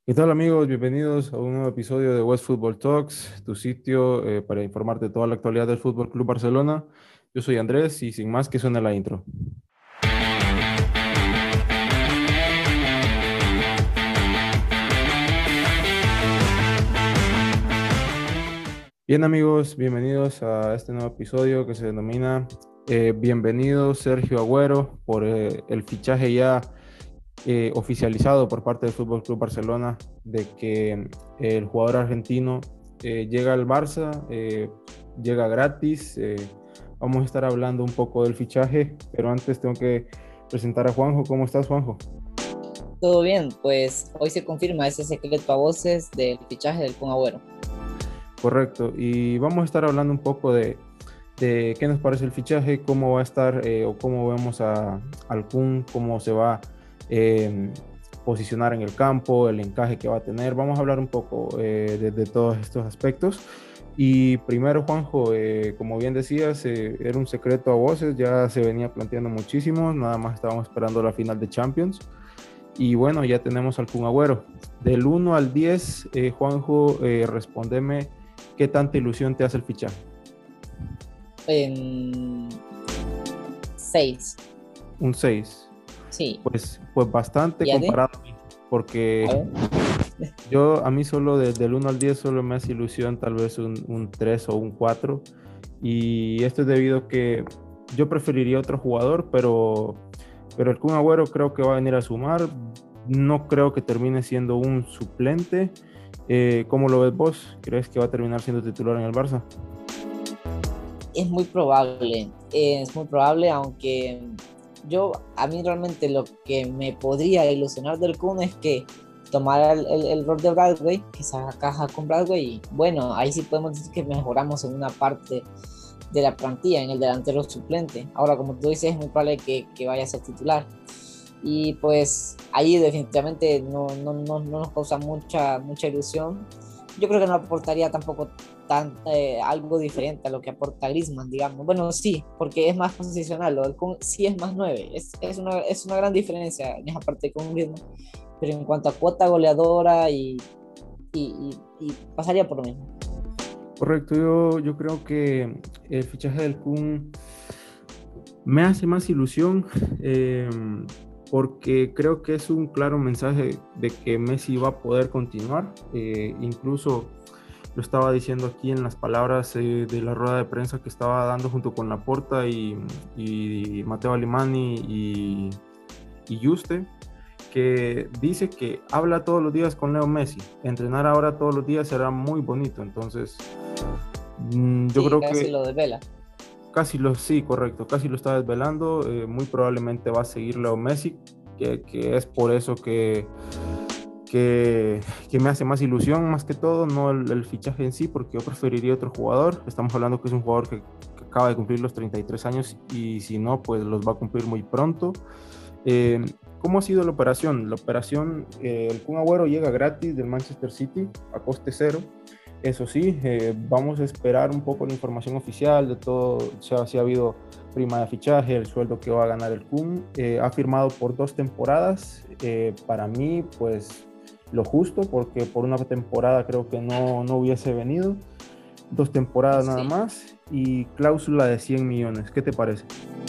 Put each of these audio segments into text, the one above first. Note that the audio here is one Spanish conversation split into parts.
¿Qué tal amigos? Bienvenidos a un nuevo episodio de West Football Talks, tu sitio para informarte de toda la actualidad del Fútbol Club Barcelona. Yo soy Andrés y sin más que suene la intro. Bien amigos, bienvenidos a este nuevo episodio que se denomina Bienvenido Sergio Agüero por el fichaje ya oficializado por parte del Fútbol Club Barcelona de que el jugador argentino llega al Barça, llega gratis. Vamos a estar hablando un poco del fichaje, pero antes tengo que presentar a Juanjo. ¿Cómo estás, Juanjo? Todo bien, pues hoy se confirma ese secreto a voces del fichaje del Kun Agüero. Correcto, y vamos a estar hablando un poco de qué nos parece el fichaje, cómo va a estar o cómo vemos al Kun, cómo se va eh, posicionar en el campo, el encaje que va a tener. Vamos a hablar un poco de todos estos aspectos. Y primero, Juanjo, como bien decías, era un secreto a voces, ya se venía planteando muchísimo, nada más estábamos esperando la final de Champions. Y bueno, ya tenemos al Kun Agüero. Del 1 al 10, Juanjo, respóndeme, ¿qué tanta ilusión te hace el fichaje? En 6, Un 6. sí. Pues bastante ¿Y a ti? comparado a mí, porque A ver. a mí solo desde el 1 al 10 solo me hace ilusión tal vez un 3 o un 4. Y esto es debido a que yo preferiría otro jugador, pero el Kun Agüero creo que va a venir a sumar. No creo que termine siendo un suplente. ¿Cómo lo ves vos? ¿Crees que va a terminar siendo titular en el Barça? Es muy probable, aunque a mí realmente lo que me podría ilusionar del Kun es que tomara el rol de Bradway, que se haga caja con Bradway, y bueno, ahí sí podemos decir que mejoramos en una parte de la plantilla, en el delantero suplente. Ahora, como tú dices, es muy probable que vaya a ser titular. Y pues ahí definitivamente no nos causa mucha ilusión. Yo creo que no aportaría tampoco algo diferente a lo que aporta Griezmann, digamos. Bueno, sí, porque es más posicional, lo del Kun sí es más 9, es una gran diferencia en esa parte con Griezmann, pero en cuanto a cuota goleadora y pasaría por lo mismo. Correcto, yo creo que el fichaje del Kun me hace más ilusión eh, porque creo que es un claro mensaje de que Messi va a poder continuar. Incluso lo estaba diciendo aquí en las palabras de la rueda de prensa que estaba dando junto con Laporta y Matteo Alemani y Juste, que dice que habla todos los días con Leo Messi. Entrenar ahora todos los días será muy bonito. Entonces, yo Sí, creo casi que lo desvela. sí, correcto, casi lo está desvelando. Muy probablemente va a seguir Leo Messi, que es por eso que me hace más ilusión, más que todo, no el fichaje en sí, porque yo preferiría otro jugador. Estamos hablando que es un jugador que acaba de cumplir los 33 años y si no, pues los va a cumplir muy pronto. Eh, ¿Cómo ha sido la operación? La operación, el Kun Agüero llega gratis del Manchester City a coste cero. Eso sí, vamos a esperar un poco la información oficial de todo, si ha habido prima de fichaje, el sueldo que va a ganar el Kun. Ha firmado por 2 temporadas. Para mí, pues lo justo, porque por una temporada creo que no hubiese venido. 2 temporadas Eso nada sí. más y cláusula de 100 millones. ¿Qué te parece?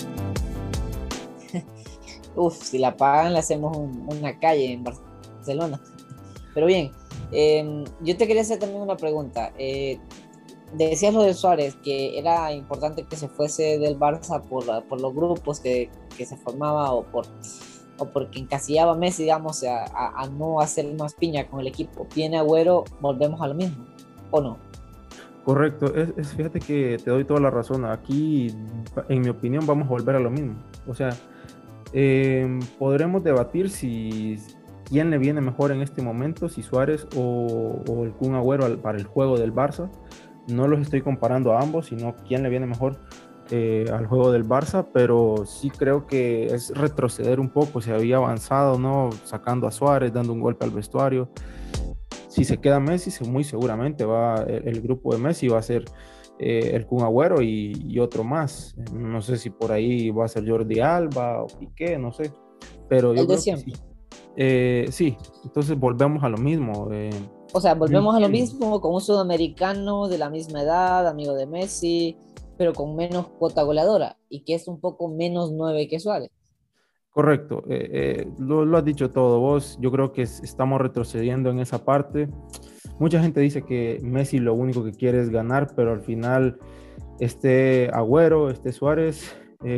Uf, si la pagan, le hacemos una calle en Barcelona. Pero bien, yo te quería hacer también una pregunta. Decías lo de Suárez, que era importante que se fuese del Barça por los grupos que se formaba o porque encasillaba a Messi, digamos, a no hacer más piña con el equipo. Viene Agüero, volvemos a lo mismo, ¿o no? Correcto, fíjate que te doy toda la razón. Aquí, en mi opinión, vamos a volver a lo mismo. O sea, podremos debatir si quién le viene mejor en este momento, si Suárez o el Kun Agüero para el juego del Barça. No los estoy comparando a ambos, sino quién le viene mejor al juego del Barça, pero sí creo que es retroceder un poco. Se había avanzado, ¿no? Sacando a Suárez, dando un golpe al vestuario. Si se queda Messi, muy seguramente el grupo de Messi va a ser el Kun Agüero y otro más. No sé si por ahí va a ser Jordi Alba o Piqué, no sé. Pero yo El de creo que sí. siempre. Sí, entonces volvemos a lo mismo. O sea, Yo volvemos a lo entiendo. mismo con un sudamericano de la misma edad, amigo de Messi, pero con menos cuota goleadora y que es un poco menos 9 que Suárez. Correcto, lo has dicho todo vos. Yo creo que estamos retrocediendo en esa parte. Mucha gente dice que Messi lo único que quiere es ganar, pero al final este Agüero, este Suárez,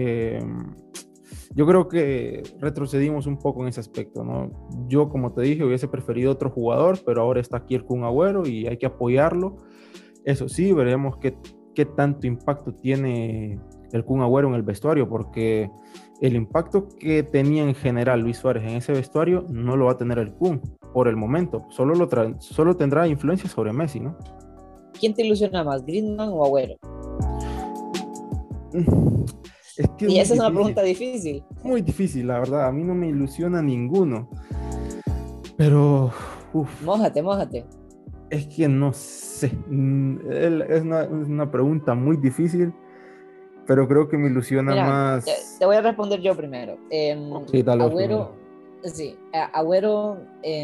yo creo que retrocedimos un poco en ese aspecto, ¿no? Yo, como te dije, hubiese preferido otro jugador, pero ahora está aquí el Kun Agüero y hay que apoyarlo. Eso sí, veremos qué tanto impacto tiene el Kun Agüero en el vestuario, porque el impacto que tenía en general Luis Suárez en ese vestuario no lo va a tener el Kun por el momento. Solo tendrá influencia sobre Messi, ¿no? ¿Quién te ilusiona más, Griezmann o Agüero? Es que es Y muy esa es una difícil, pregunta difícil. muy difícil, la verdad. A mí no me ilusiona ninguno, pero uf, Mójate, mójate. es que no sé. Es una pregunta muy difícil, pero creo que me ilusiona Mira, más. te voy a responder yo primero. Ok, dale vos primero. Agüero, sí, Agüero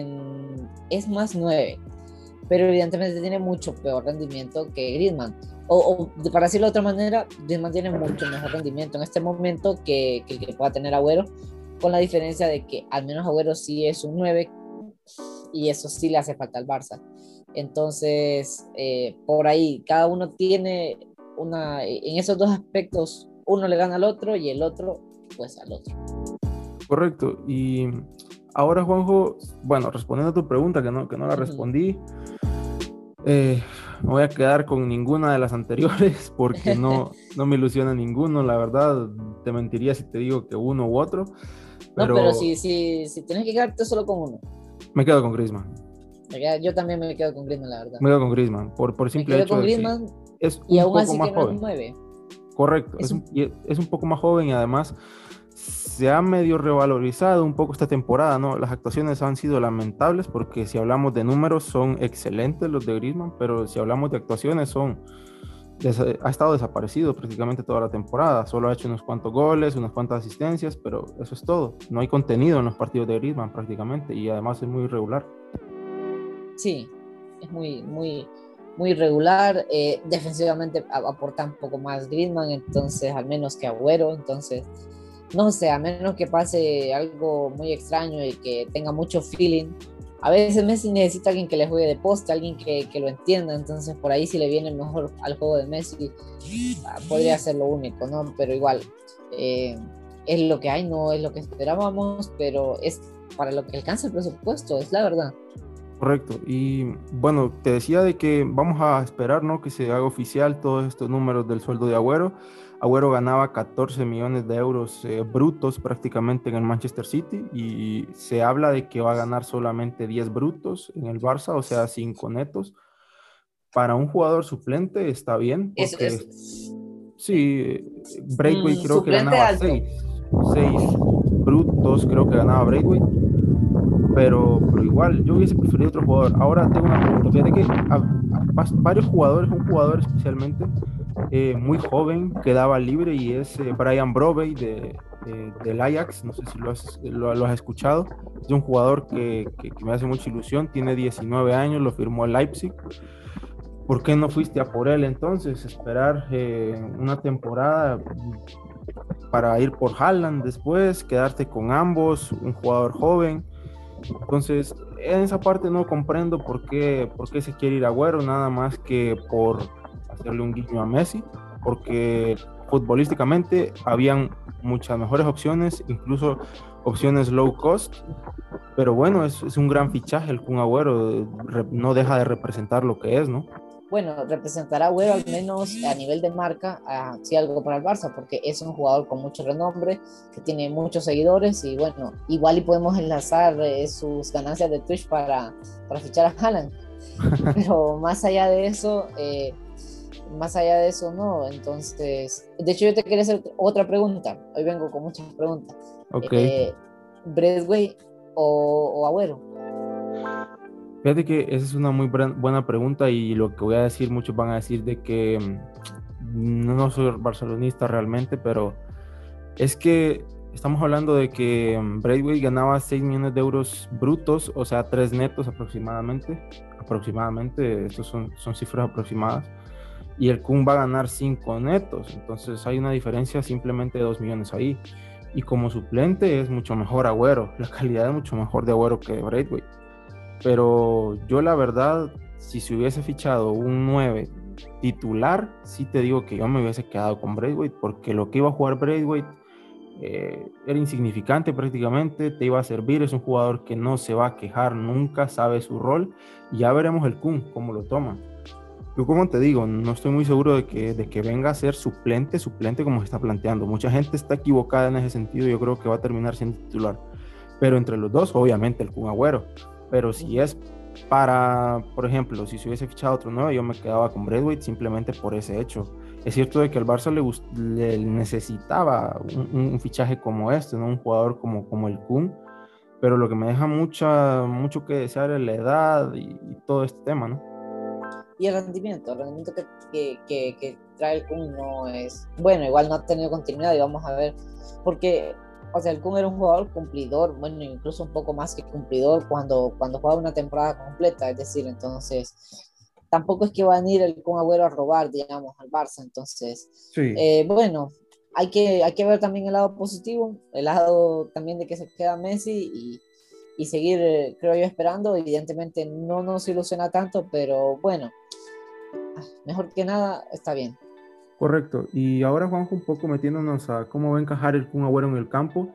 es más 9, pero evidentemente tiene mucho peor rendimiento que Griezmann. Para decirlo de otra manera, Griezmann tiene mucho mejor rendimiento en este momento que el que pueda tener Agüero, con la diferencia de que al menos Agüero sí es un 9 y eso sí le hace falta al Barça. Entonces, por ahí, cada uno tiene en esos dos aspectos, uno le gana al otro y el otro, pues al otro. Correcto. Y ahora, Juanjo, bueno, respondiendo a tu pregunta, que no la Ujú. respondí, me voy a quedar con ninguna de las anteriores porque no me ilusiona ninguno. La verdad, te mentiría si te digo que uno u otro, No, pero pero si tienes que quedarte solo con uno. me quedo con Griezmann. Yo también me quedo con Griezmann, la verdad. Me quedo con Griezmann, por Me simple quedo hecho con de que Griezmann es y un aún poco así más que no es un joven. 9. Correcto, Es un, es un poco más joven y además se ha medio revalorizado un poco esta temporada, ¿no? Las actuaciones han sido lamentables porque si hablamos de números son excelentes los de Griezmann, pero si hablamos de actuaciones ha estado desaparecido prácticamente toda la temporada, solo ha hecho unos cuantos goles, unas cuantas asistencias, pero eso es todo. No hay contenido en los partidos de Griezmann prácticamente y además es muy irregular. sí, es muy irregular. Defensivamente aporta un poco más Griezmann, entonces, al menos que Agüero. Entonces, no sé, a menos que pase algo muy extraño y que tenga mucho feeling. A veces Messi necesita alguien que le juegue de poste, alguien que lo entienda, entonces por ahí si le viene mejor al juego de Messi, podría ser lo único, ¿no? Pero igual, eh, es lo que hay, no es lo que esperábamos, pero es para lo que alcanza el presupuesto, es la verdad. Correcto. Y bueno, te decía de que vamos a esperar, ¿no? Que se haga oficial todos estos números del sueldo de Agüero. Agüero ganaba 14 millones de euros brutos prácticamente en el Manchester City y se habla de que va a ganar solamente 10 brutos en el Barça, o sea, 5 netos. Para un jugador suplente está bien porque Es sí, Braithwaite creo que suplente ganaba alto. 6 brutos, creo que ganaba Braithwaite, pero igual, yo hubiese preferido otro jugador. Ahora tengo una pregunta. Fíjate que varios jugadores, un jugador especialmente muy joven, quedaba libre y es Brian Brobey del Ajax. No sé si lo has escuchado. Es un jugador que me hace mucha ilusión. Tiene 19 años, lo firmó el Leipzig. ¿Por qué no fuiste a por él entonces? Esperar una temporada para ir por Haaland después, quedarte con ambos, un jugador joven. Entonces, en esa parte no comprendo por qué se quiere ir a Agüero, nada más que por hacerle un guiño a Messi, porque futbolísticamente habían muchas mejores opciones, incluso opciones low cost, pero bueno, es un gran fichaje el Kun Agüero, no deja de representar lo que es, ¿no? Bueno, representará a Agüero al menos a nivel de marca, sí algo para el Barça, porque es un jugador con mucho renombre, que tiene muchos seguidores y bueno, igual y podemos enlazar sus ganancias de Twitch para fichar a Haaland. Pero más allá de eso no. Entonces, de hecho yo te quería hacer otra pregunta. Hoy vengo con muchas preguntas. Ok. ¿Braithwaite o Agüero? Fíjate que esa es una muy buena pregunta y lo que voy a decir, muchos van a decir de que no soy barcelonista realmente, pero es que estamos hablando de que Braithwaite ganaba 6 millones de euros brutos, o sea, 3 netos aproximadamente. Aproximadamente, estos son cifras aproximadas. Y el Kun va a ganar 5 netos, entonces hay una diferencia simplemente de 2 millones ahí. Y como suplente es mucho mejor Agüero, la calidad es mucho mejor de Agüero que de Braithwaite. Pero yo la verdad, si se hubiese fichado un 9 titular, sí te digo que yo me hubiese quedado con Braithwaite, porque lo que iba a jugar Braithwaite era insignificante prácticamente, te iba a servir, es un jugador que no se va a quejar nunca, sabe su rol, y ya veremos el Kun, cómo lo toma. Yo como te digo, no estoy muy seguro de que venga a ser suplente como se está planteando. Mucha gente está equivocada en ese sentido, yo creo que va a terminar siendo titular. Pero entre los dos, obviamente el Kun Agüero. Pero si es para, por ejemplo, si se hubiese fichado otro 9, yo me quedaba con Braithwaite simplemente por ese hecho. Es cierto de que al Barça le necesitaba un fichaje como este, ¿no? Un jugador como el Kun, pero lo que me deja mucho que desear es la edad y todo este tema, ¿no? Y el rendimiento que trae el Kun no es bueno, igual no ha tenido continuidad y vamos a ver, porque, o sea, el Kun era un jugador cumplidor, bueno, incluso un poco más que cumplidor cuando jugaba una temporada completa, es decir, entonces, tampoco es que va a venir el Kun Agüero a robar, digamos, al Barça, entonces, Sí, bueno, hay que ver también el lado positivo, el lado también de que se queda Messi y seguir, creo yo, esperando. Evidentemente no nos ilusiona tanto, pero bueno, mejor que nada, está bien. correcto. Y ahora, Juanjo, un poco metiéndonos a cómo va a encajar el Kun Agüero en el campo.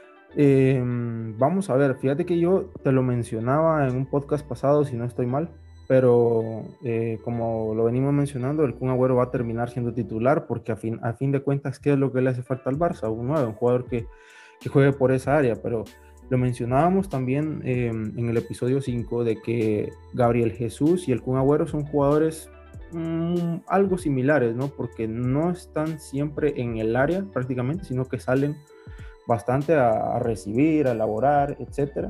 Vamos a ver, fíjate que yo te lo mencionaba en un podcast pasado, si no estoy mal, pero como lo venimos mencionando, el Kun Agüero va a terminar siendo titular porque a fin de cuentas, ¿qué es lo que le hace falta al Barça? Un 9, un jugador que juegue por esa área, pero lo mencionábamos también en el episodio 5 de que Gabriel Jesús y el Kun Agüero son jugadores algo similares, ¿no? Porque no están siempre en el área prácticamente, sino que salen bastante a recibir, a elaborar, etcétera.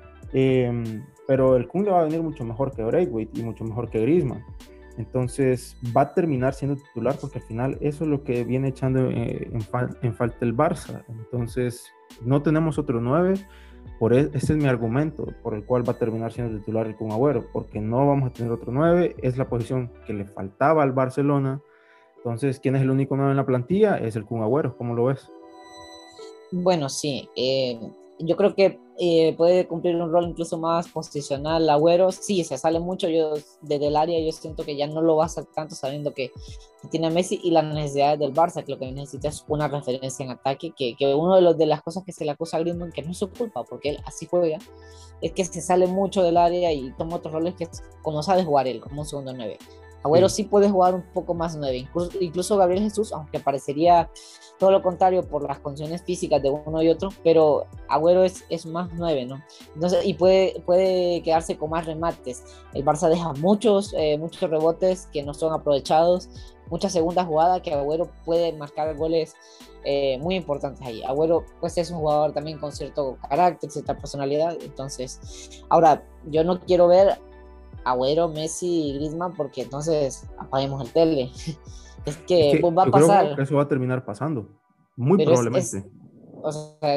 Pero el Kun le va a venir mucho mejor que Braithwaite y mucho mejor que Griezmann. Entonces va a terminar siendo titular porque al final eso es lo que viene echando en falta el Barça. Entonces no tenemos otro 9. Ese es mi argumento por el cual va a terminar siendo titular el Kun Agüero, porque no vamos a tener otro 9. Es la posición que le faltaba al Barcelona. Entonces, ¿quién es el único 9 en la plantilla? Es el Kun Agüero. ¿Cómo lo ves? Bueno, sí, yo creo que puede cumplir un rol incluso más posicional. Agüero, sí, se sale mucho yo desde el área, yo siento que ya no lo va a hacer tanto sabiendo que tiene a Messi y las necesidades del Barça, que lo que necesita es una referencia en ataque, que uno de las cosas que se le acusa a Griezmann, que no es su culpa, porque él así juega, es que se sale mucho del área y toma otros roles que como sabe jugar él, como un segundo 9. Agüero sí puede jugar un poco más 9, incluso Gabriel Jesús, aunque parecería todo lo contrario por las condiciones físicas de uno y otro, pero Agüero es más 9, ¿no? Entonces, y puede quedarse con más remates. El Barça deja muchos rebotes que no son aprovechados, mucha segunda jugada que Agüero puede marcar goles muy importantes ahí. Agüero pues es un jugador también con cierto carácter, cierta personalidad, entonces ahora yo no quiero ver Agüero, Messi y Griezmann porque entonces apaguemos el tele. Es Es que que pues, va a yo creo pasar, que eso va a terminar pasando, muy pero probablemente. o sea,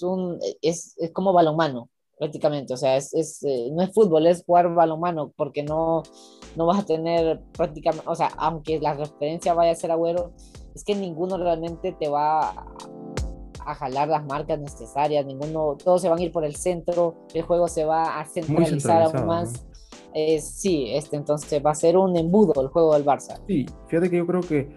es como balonmano, prácticamente. O sea, no es fútbol, es jugar balonmano, porque no vas a tener prácticamente, o sea, aunque la referencia vaya a ser Agüero, es que ninguno realmente te va a jalar las marcas necesarias, todos se van a ir por el centro, el juego se va a Muy centralizar aún centralizado, ¿no? más. Sí, entonces va a ser un embudo el juego del Barça. Sí, fíjate que yo creo que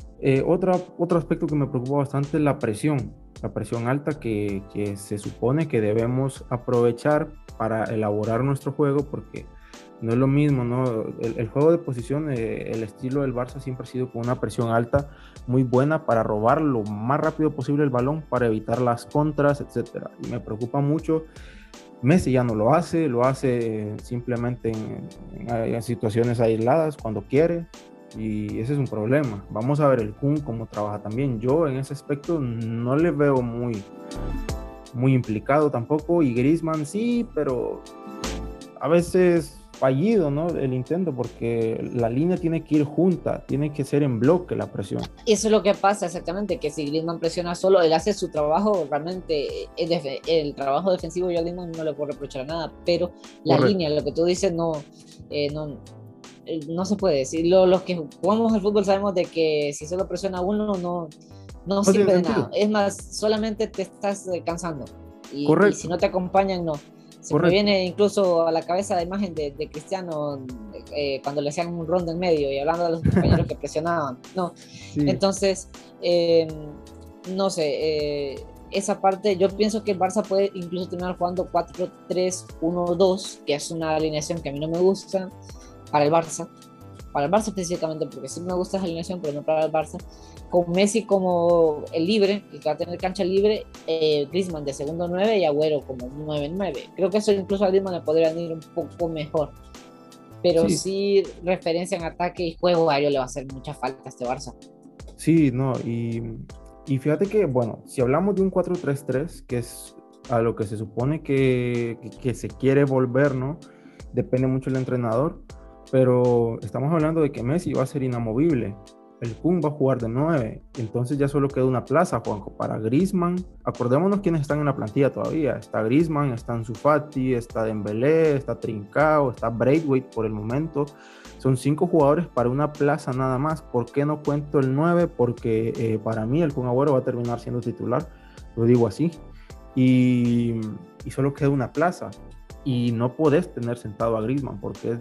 otro aspecto que me preocupa bastante es la presión alta que se supone que debemos aprovechar para elaborar nuestro juego, porque no es lo mismo, ¿no? El juego de posición, el estilo del Barça siempre ha sido con una presión alta muy buena para robar lo más rápido posible el balón, para evitar las contras, etcétera. Y me preocupa mucho. Messi ya no lo hace simplemente en situaciones aisladas, cuando quiere, y ese es un problema. Vamos a ver el Kun cómo trabaja también. Yo en ese aspecto no le veo muy implicado tampoco, y Griezmann sí, pero a veces fallido, ¿no? El intento, porque la línea tiene que ir junta, tiene que ser en bloque la presión. Eso es lo que pasa exactamente, que si Griezmann presiona solo, él hace su trabajo, realmente el trabajo defensivo yo a Griezmann no le puedo reprochar nada, pero la Correcto. línea, lo que tú dices, no, no se puede decir. Los que jugamos al fútbol sabemos de que si solo presiona uno, no No tiene sirve de nada. sentido. Es más, solamente te estás cansando. Y si Correcto, no te acompañan, no. Se me correcto. viene incluso a la cabeza la imagen de Cristiano cuando le hacían un rondo en medio y hablando de los compañeros que presionaban. No, Sí, entonces, no sé, esa parte, yo pienso que el Barça puede incluso terminar jugando 4-3-1-2, que es una alineación que a mí no me gusta para el Barça. Para el Barça específicamente, porque sí me gusta esa alineación, pero no para el Barça. Con Messi como el libre, el que va a tener cancha libre, Griezmann de segundo 9 y Agüero como un 9-9. Creo que eso incluso a Griezmann le podría ir un poco mejor. Pero sí, sí, referencia en ataque y juego aéreo le va a hacer mucha falta a este Barça. sí, no. Y fíjate que, bueno, si hablamos de un 4-3-3 que es a lo que se supone que se quiere volver, ¿no? Depende mucho del entrenador, pero estamos hablando de que Messi va a ser inamovible. El Kun va a jugar de 9, entonces ya solo queda una plaza, Juanjo, para Griezmann. Acordémonos quiénes están en la plantilla todavía. Está Griezmann, está Ansu Fati, está Dembélé, está Trincao, está Braithwaite por el momento. Son 5 jugadores para una plaza nada más. ¿Por qué no cuento el 9? Porque para mí el Kun Agüero va a terminar siendo titular, lo digo así. Y, y solo queda una plaza. Y no podés tener sentado a Griezmann porque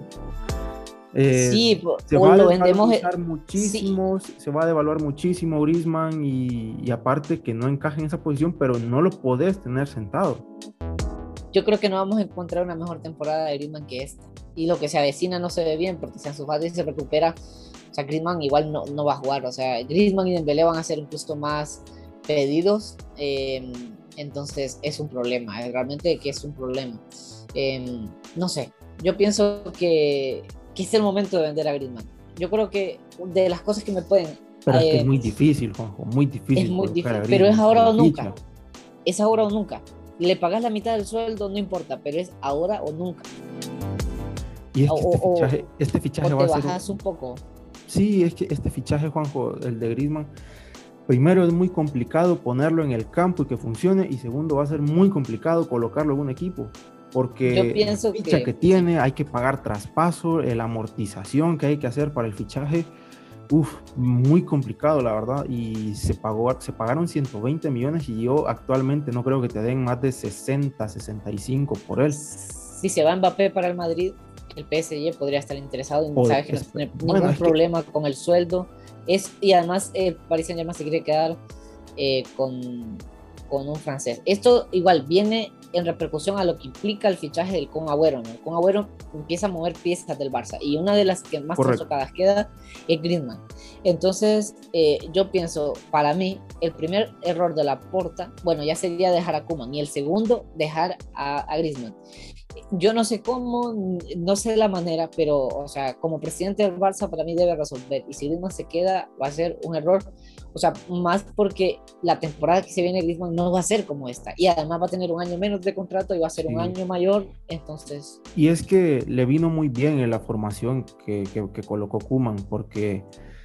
eh, Sí, se o va a lo vendemos. desvalorizar Sí, muchísimo, se va a devaluar muchísimo Griezmann y aparte que no encaja en esa posición, pero no lo podés tener sentado. yo creo que no vamos a encontrar una mejor temporada de Griezmann que esta. Y lo que se avecina no se ve bien, porque si Ansu Fati se recupera, o sea, Griezmann igual no va a jugar. O sea, Griezmann y Dembélé van a ser incluso más pedidos. Entonces es un problema, realmente que es un problema. No sé, yo pienso que es el momento de vender a Griezmann. Yo creo que de las cosas que me pueden... Pero es que es eh, muy difícil, Juanjo, muy es difícil muy colocar a difícil, pero es Griezmann por ahora la o nunca. ficha. Es ahora o nunca. Le pagas la mitad del sueldo, no importa, pero es ahora o nunca. Y es O, que o, este o fichaje va te a ser bajas un poco. Sí, es que este fichaje, Juanjo, el de Griezmann, primero es muy complicado ponerlo en el campo y que funcione, y segundo va a ser muy complicado colocarlo en un equipo, Yo porque la pienso ficha que que sí. tiene, hay que pagar traspaso, la amortización que hay que hacer para el fichaje, muy complicado la verdad, y se pagaron 120 millones y yo actualmente no creo que te den más de 60, 65 por él. Si se va Mbappé para el Madrid, el PSG podría estar interesado y sabes que no tiene Bueno, ningún es que problema con el sueldo. Y además, Paris Saint-Germain se quiere quedar con un francés. Esto igual viene en repercusión a lo que implica el fichaje del Kun Agüero, ¿no? El Kun Agüero empieza a mover piezas del Barça y una de las que más correcto, trastocadas queda es Griezmann. Entonces, yo pienso, para mí, el primer error de la Porta, bueno, ya sería dejar a Koeman y el segundo, dejar a Griezmann. Yo no sé cómo, no sé la manera, pero, o sea, como presidente del Barça, para mí debe resolver. Y si Griezmann se queda, va a ser un error. O sea, más porque la temporada que se viene Griezmann no va a ser como esta. Y además va a tener un año menos de contrato y va a ser un sí. año mayor. Entonces, Y es que le vino muy bien en la formación que colocó Koeman, porque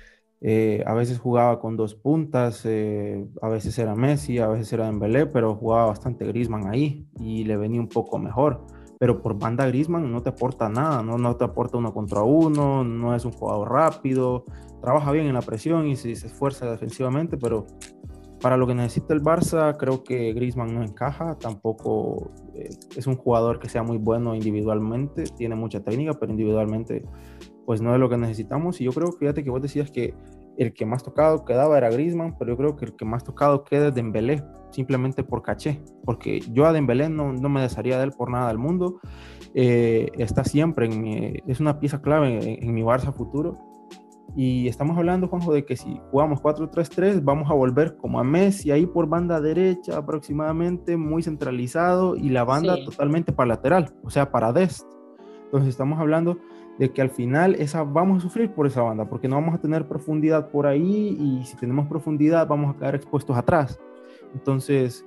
a veces jugaba con 2 puntas, a veces era Messi, a veces era Dembélé, pero jugaba bastante Griezmann ahí y le venía un poco mejor. Pero por banda Griezmann no te aporta nada, no te aporta 1 contra 1, no es un jugador rápido, trabaja bien en la presión y se esfuerza defensivamente, pero para lo que necesita el Barça, creo que Griezmann no encaja, tampoco es un jugador que sea muy bueno individualmente, tiene mucha técnica, pero individualmente pues no es lo que necesitamos. Y yo creo, fíjate que vos decías que el que más tocado quedaba era Griezmann, pero yo creo que el que más tocado queda es Dembélé, simplemente por caché, porque yo a Dembélé no me desharía de él por nada del mundo. Está siempre es una pieza clave en mi Barça futuro. Y estamos hablando, Juanjo, de que si jugamos 4-3-3, vamos a volver como a Messi, ahí por banda derecha aproximadamente, muy centralizado, y la banda sí, totalmente para lateral, o sea, para Dest. Entonces estamos hablando de que al final vamos a sufrir por esa banda, porque no vamos a tener profundidad por ahí, y si tenemos profundidad vamos a quedar expuestos atrás. Entonces,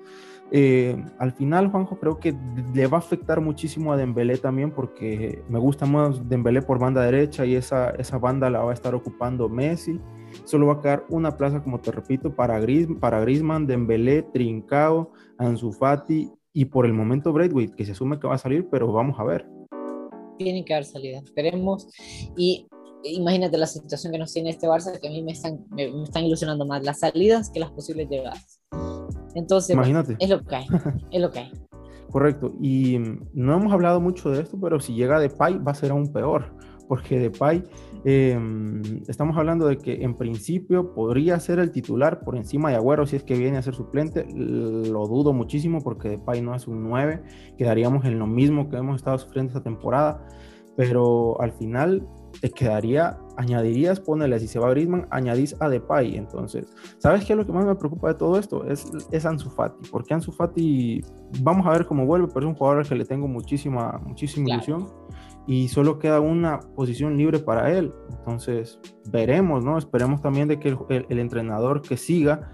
Al final, Juanjo, creo que le va a afectar muchísimo a Dembélé también, porque me gusta más Dembélé por banda derecha y esa banda la va a estar ocupando Messi. Solo va a quedar una plaza, como te repito, para Griezmann, Dembélé, Trincao, Ansu Fati y por el momento Braithwaite, que se asume que va a salir, pero vamos a ver. Tienen que dar salida, esperemos. Y imagínate la situación que nos tiene este Barça, que a mí me están ilusionando más las salidas que las posibles llegadas. Entonces, bueno, Imagínate. es lo que hay, es lo que hay. Correcto, y no hemos hablado mucho de esto, pero si llega Depay va a ser aún peor, porque Depay, estamos hablando de que en principio podría ser el titular por encima de Agüero si es que viene a ser suplente. Lo dudo muchísimo porque Depay no es un 9, quedaríamos en lo mismo que hemos estado sufriendo esta temporada, pero al final te quedaría, añadirías, ponele, si se va Griezmann, añadís a Depay. Entonces, ¿sabes qué es lo que más me preocupa de todo esto? Es Ansu Fati, porque Ansu Fati, vamos a ver cómo vuelve, pero es un jugador al que le tengo muchísima Claro. ilusión, y solo queda una posición libre para él. Entonces, veremos, ¿no? Esperemos también de que el entrenador que siga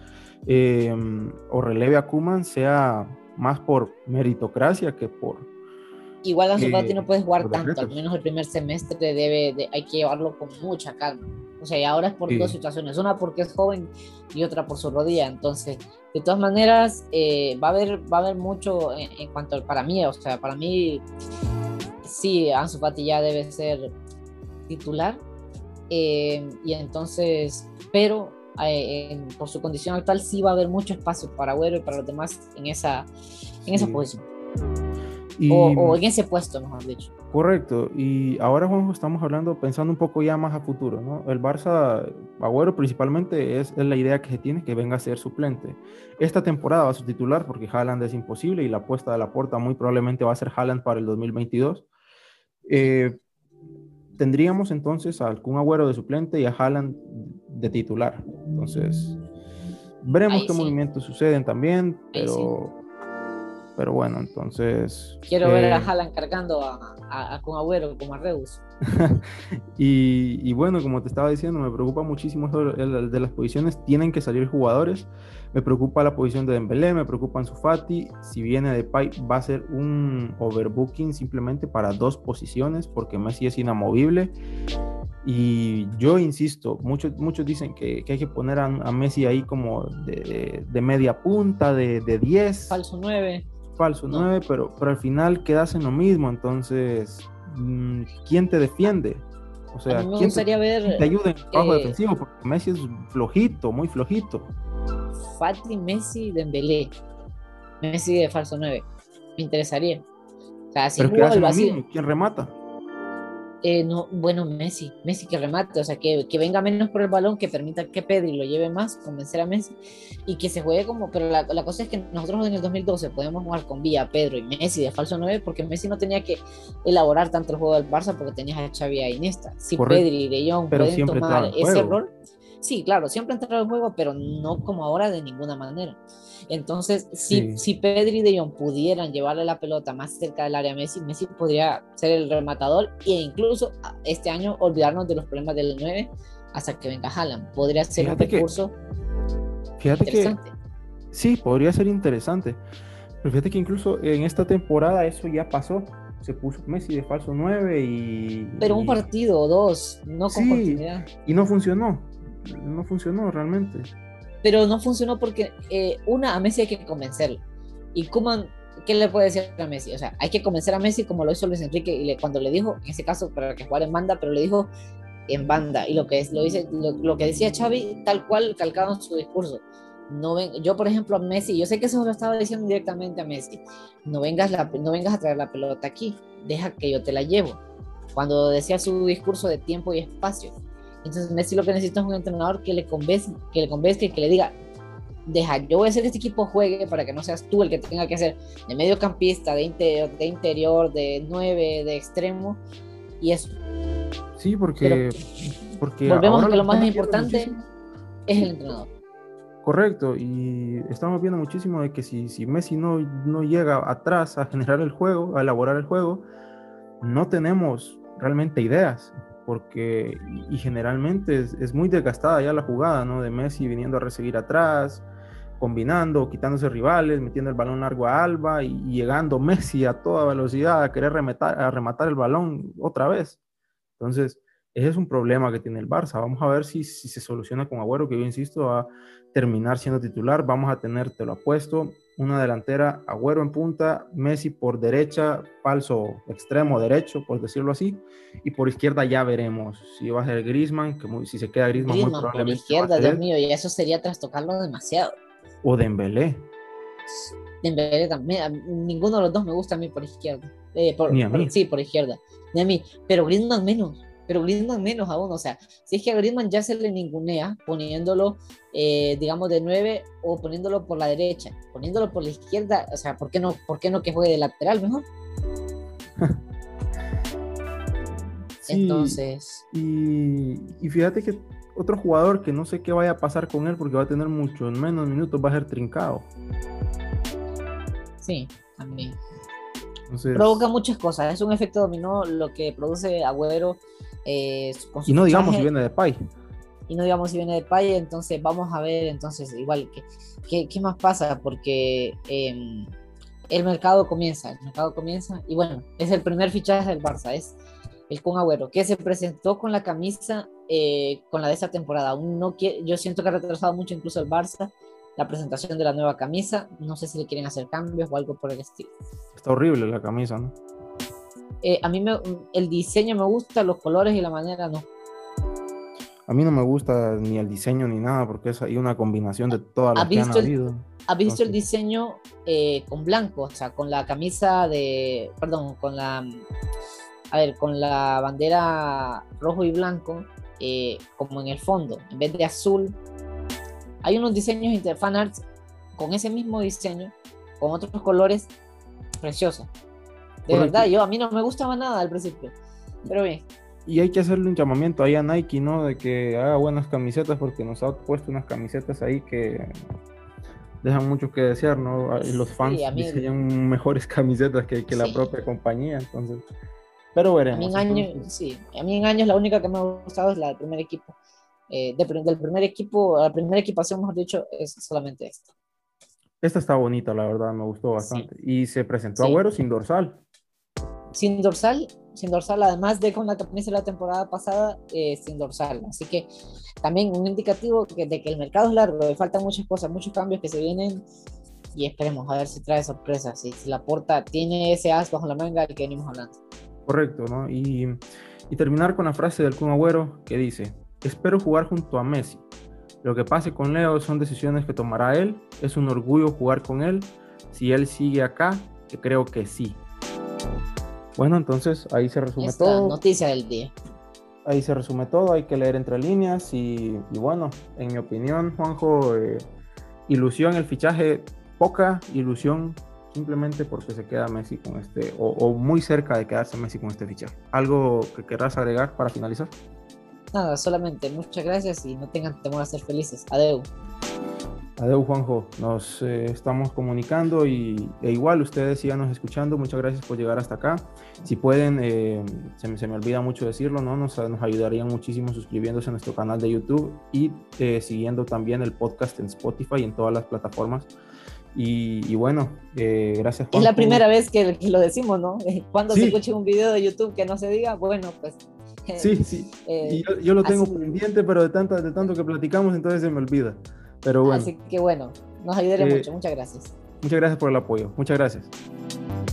o releve a Koeman sea más por meritocracia que por Igual Ansu Fati no puede jugar por tanto, al decretos. menos el primer semestre hay que llevarlo con mucha calma. O sea, y ahora es por dos Sí. situaciones, una porque es joven y otra por su rodilla. Entonces, de todas maneras, va a haber mucho en cuanto para mí, o sea, para mí sí, Ansu Fati ya debe ser titular. Y entonces, pero por su condición actual sí va a haber mucho espacio para Agüero y para los demás en esa Sí. posición. Y O en ese puesto, mejor dicho. correcto, y ahora, Juanjo, estamos hablando, pensando un poco ya más a futuro, ¿no? El Barça, Agüero principalmente, es la idea que se tiene, que venga a ser suplente. Esta temporada va a ser titular porque Haaland es imposible y la apuesta de Laporta muy probablemente va a ser Haaland para el 2022. Sí. Eh, Tendríamos entonces al Kun Agüero de suplente y a Haaland de titular. Entonces, veremos Ahí qué sí, movimientos suceden también, ahí sí. pero bueno, entonces... Quiero ver a Haaland cargando a Kun Agüero como a Reus. Y bueno, como te estaba diciendo, me preocupa muchísimo eso de las posiciones. Tienen que salir jugadores. Me preocupa la posición de Dembélé, me preocupa Ansu Fati. Si viene Depay, va a ser un overbooking simplemente para dos posiciones, porque Messi es inamovible. Y yo insisto, muchos dicen que hay que poner a Messi ahí como de media punta, de 10, Falso 9. falso No. 9, pero al final quedas en lo mismo. Entonces, ¿quién te defiende? O A mí sea, me ¿quién gustaría te ver ayuda en el trabajo defensivo? Porque Messi es flojito, muy flojito. Fati, Messi, Dembélé. Messi de falso 9. Me interesaría. O sea, así Pero que jugó el hacen lo vacío. mismo, ¿quién remata? No, bueno, Messi que remate, o sea, que venga menos por el balón, que permita que Pedri lo lleve más, convencer a Messi y que se juegue como, pero la cosa es que nosotros en el 2012 podemos jugar con Villa, Pedro y Messi de falso 9 porque Messi no tenía que elaborar tanto el juego del Barça porque tenías a Xavi y a Iniesta. Si Correcto, Pedri y De Jong pero pueden siempre tomar estaba en ese juego. rol, sí, claro, siempre entrar al juego, pero no como ahora de ninguna manera. Entonces, Sí, si Pedri y De Jong pudieran llevarle la pelota más cerca del área a Messi, Messi podría ser el rematador e incluso este año olvidarnos de los problemas del 9 hasta que venga Haaland. Podría ser un fíjate que, recurso fíjate que interesante. sí, podría ser interesante. Pero fíjate que incluso en esta temporada eso ya pasó. Se puso Messi de falso 9 Pero un y partido o dos, no con sí, continuidad. y no funcionó. No funcionó realmente. Pero no funcionó porque a Messi hay que convencerlo. Y Koeman, ¿qué le puede decir a Messi? O sea, hay que convencer a Messi como lo hizo Luis Enrique y cuando le dijo, en ese caso, para que jugara en banda, pero le dijo en banda. Y lo que decía Xavi, tal cual calcado en su discurso. No ven, yo, por ejemplo, a Messi, yo sé que eso lo estaba diciendo directamente a Messi. No vengas a traer la pelota aquí, deja que yo te la llevo. Cuando decía su discurso de tiempo y espacio. Entonces Messi lo que necesita es un entrenador que le diga, deja, yo voy a hacer que este equipo juegue para que no seas tú el que tenga que ser de mediocampista, de interior, de 9, de extremo, y eso. Sí, Pero porque volvemos ahora a que la lo más Roma pierde importante muchísimo. es el Sí, entrenador. correcto. Y estamos viendo muchísimo de que si Messi no llega atrás a generar el juego, a elaborar el juego, no tenemos realmente ideas. Porque, y generalmente es muy desgastada ya la jugada, ¿no? De Messi viniendo a recibir atrás, combinando, quitándose rivales, metiendo el balón largo a Alba y llegando Messi a toda velocidad a querer rematar el balón otra vez. Entonces, ese es un problema que tiene el Barça. Vamos a ver si se soluciona con Agüero, que yo insisto, va a terminar siendo titular. Vamos a tener, te lo apuesto, una delantera, Agüero en punta, Messi por derecha, falso extremo derecho, por decirlo así, y por izquierda ya veremos si va a ser Griezmann, si se queda Griezmann muy Griezmann por probablemente va a izquierda, ser Dios él, mío, y eso sería trastocarlo demasiado. o Dembélé. Dembélé también, ninguno de los dos me gusta a mí por izquierda. Ni a mí. Sí, por izquierda. Ni a mí, pero Griezmann menos aún. O sea, si es que a Griezmann ya se le ningunea poniéndolo, digamos, de 9 o poniéndolo por la derecha, poniéndolo por la izquierda, o sea, ¿por qué no que juegue de lateral mejor? Sí, entonces, y fíjate que otro jugador que no sé qué vaya a pasar con él porque va a tener muchos menos minutos, va a ser Trincao. sí, también. Entonces, Provoca muchas cosas, es un efecto dominó lo que produce Agüero con su y no digamos fichaje, si viene de Depay. y no digamos si viene de Paye. Entonces vamos a ver entonces igual qué más pasa, porque el mercado comienza y bueno, es el primer fichaje del Barça, es el Kun Agüero, que se presentó con la camisa con la de esta temporada. Aún no yo siento que ha retrasado mucho incluso el Barça la presentación de la nueva camisa. No sé si le quieren hacer cambios o algo por el estilo. Está horrible la camisa, ¿no? A mí el diseño me gusta, los colores y la manera no. A mí no me gusta ni el diseño ni nada porque es ahí una combinación de todas las que han habido. ¿Has visto el diseño con blanco? O sea, con la camisa con la bandera rojo y blanco como en el fondo, en vez de azul. Hay unos diseños de fan arts con ese mismo diseño, con otros colores, preciosos. De Correcto. verdad, a mí no me gustaba nada al principio, pero bien. Y hay que hacerle un llamamiento ahí a Nike, ¿no? De que haga buenas camisetas porque nos ha puesto unas camisetas ahí que dejan mucho que desear, ¿no? Los fans diseñan mejores camisetas que la propia compañía, entonces. Pero veremos. A mí en años la única que me ha gustado es la del primer equipo. Del primer equipo, la primera equipación, mejor dicho, es solamente esta. Esta está bonita, la verdad, me gustó bastante. Sí. Y se presentó Agüero sin dorsal. Sin dorsal, además de con la camisa de la temporada pasada, sin dorsal. Así que también un indicativo de que el mercado es largo, le faltan muchas cosas, muchos cambios que se vienen, y esperemos a ver si trae sorpresas, si Laporta tiene ese as bajo la manga del que venimos hablando. Correcto, ¿no? Y terminar con la frase del Kun Agüero que dice: espero jugar junto a Messi. Lo que pase con Leo son decisiones que tomará él. Es un orgullo jugar con él. Si él sigue acá, que creo que sí. Bueno, entonces ahí se resume todo. Noticia del día. Ahí se resume todo. Hay que leer entre líneas. Y bueno, en mi opinión, Juanjo, ilusión el fichaje, poca ilusión, simplemente porque se queda Messi con o muy cerca de quedarse Messi con este fichaje. ¿Algo que querrás agregar para finalizar? Nada, solamente muchas gracias y no tengan temor a ser felices. Adeu. Adeu, Juanjo. Nos estamos comunicando e igual ustedes síganos escuchando. Muchas gracias por llegar hasta acá. Si pueden, se me olvida mucho decirlo, ¿no? Nos ayudarían muchísimo suscribiéndose a nuestro canal de YouTube y siguiendo también el podcast en Spotify y en todas las plataformas. Y bueno, gracias, Juanjo. Es la primera vez que lo decimos, ¿no? Cuando se escuche un video de YouTube que no se diga, bueno, pues... Sí. Y yo lo tengo pendiente, pero de tanto que platicamos, entonces se me olvida. Pero bueno. Así que bueno, nos ayudaré mucho. Muchas gracias. Muchas gracias por el apoyo. Muchas gracias.